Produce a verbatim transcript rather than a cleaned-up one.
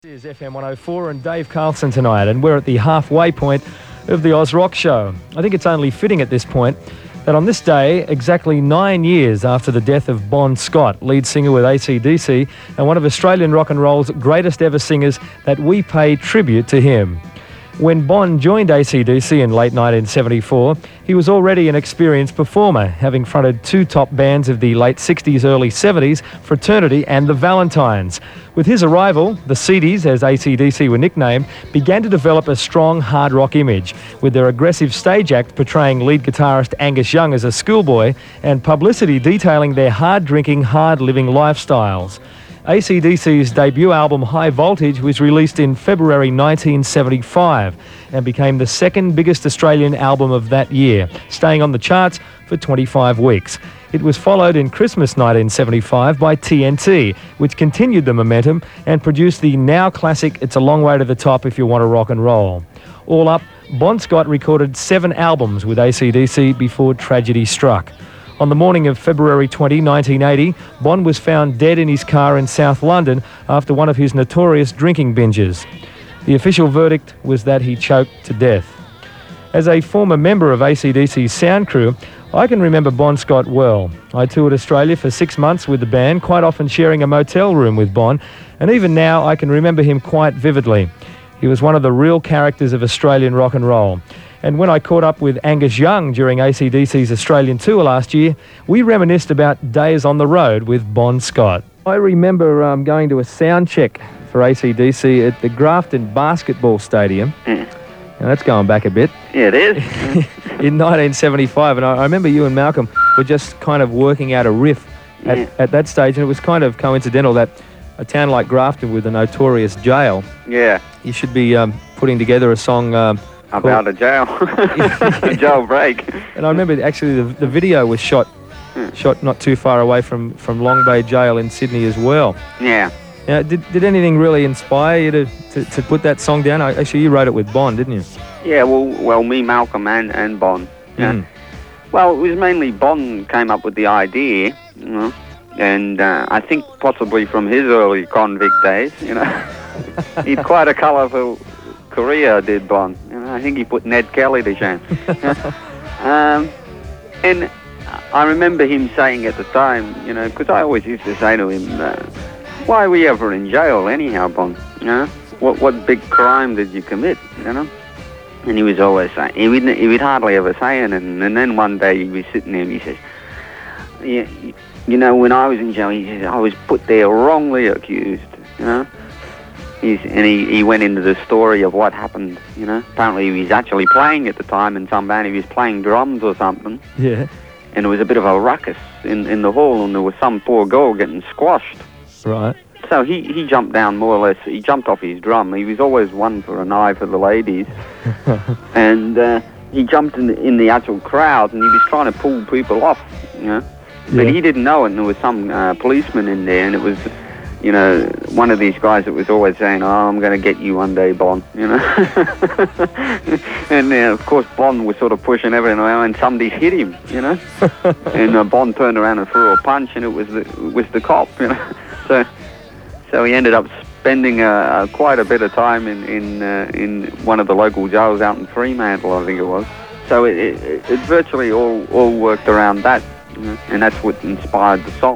This is F M one oh four and Dave Carlson tonight, and we're at the halfway point of the Oz Rock Show. I think it's only fitting at this point that on this day, exactly nine years after the death of Bon Scott, lead singer with A C D C and one of Australian rock and roll's greatest ever singers, that we pay tribute to him. When Bon joined A C D C in late nineteen seventy-four, he was already an experienced performer, having fronted two top bands of the late sixties, early seventies, Fraternity and the Valentines. With his arrival, the Seedies, as A C D C were nicknamed, began to develop a strong hard rock image, with their aggressive stage act portraying lead guitarist Angus Young as a schoolboy and publicity detailing their hard-drinking, hard-living lifestyles. A C D C's debut album High Voltage was released in February nineteen seventy-five and became the second biggest Australian album of that year, staying on the charts for twenty-five weeks. It was followed in Christmas nineteen seventy-five by T N T, which continued the momentum and produced the now classic It's a Long Way to the Top If You Want to Rock and Roll. All up, Bon Scott recorded seven albums with A C D C before tragedy struck. On the morning of February twentieth, nineteen eighty, Bon was found dead in his car in South London after one of his notorious drinking binges. The official verdict was that he choked to death. As a former member of A C D C's sound crew, I can remember Bon Scott well. I toured Australia for six months with the band, quite often sharing a motel room with Bon, and even now I can remember him quite vividly. He was one of the real characters of Australian rock and roll. And when I caught up with Angus Young during A C D C's Australian tour last year, we reminisced about days on the road with Bon Scott. I remember um, going to a sound check for A C D C at the Grafton Basketball Stadium. Mm. Now that's going back a bit. Yeah, it is. In nineteen seventy-five, and I, I remember you and Malcolm were just kind of working out a riff at, Yeah. at that stage, and it was kind of coincidental that a town like Grafton with a notorious jail, Yeah, you should be um, putting together a song um, about a jail. A jail break. and I remember actually the, the video was shot Hmm. shot not too far away from, from Long Bay Jail in Sydney as well. Yeah. Now, did, did anything really inspire you to, to, to put that song down? I, actually, you wrote it with Bon, didn't you? Yeah, well, well, me, Malcolm, and, and Bon. Yeah. Mm. Well, it was mainly Bon came up with the idea, you know, and uh, I think possibly from his early convict days, you know. He'd quite a colourful career, did Bon. You know, I think he put Ned Kelly to shame. um, and I remember him saying at the time, you know, because I always used to say to him, uh, why are we ever in jail anyhow, Bon? You know, what what big crime did you commit, you know? And he was always saying, he would, he would hardly ever say anything. And then one day he was sitting there and he says, yeah, you know, when I was in jail, he says, I was put there wrongly accused, you know? He's, and he, he went into the story of what happened, you know? Apparently he was actually playing at the time in some band. He was playing drums or something. Yeah. And there was a bit of a ruckus in, in the hall, and there was some poor girl getting squashed. Right. So he, he jumped down more or less. He jumped off his drum. He was always one for an eye for the ladies. and uh, he jumped in the, in the actual crowd, and he was trying to pull people off, you know? But Yeah. he didn't know it, and there was some uh, policeman in there, and it was, you know, one of these guys that was always saying, oh, I'm going to get you one day, Bon, you know. and, uh, of course, Bon was sort of pushing everything around, and somebody hit him, you know. and uh, Bon turned around and threw a punch, and it was the, it was the cop, you know. so so he ended up spending uh, uh, quite a bit of time in, in, uh, in one of the local jails out in Fremantle, I think it was. So it, it, it virtually all, all worked around that, you know, and that's what inspired the song.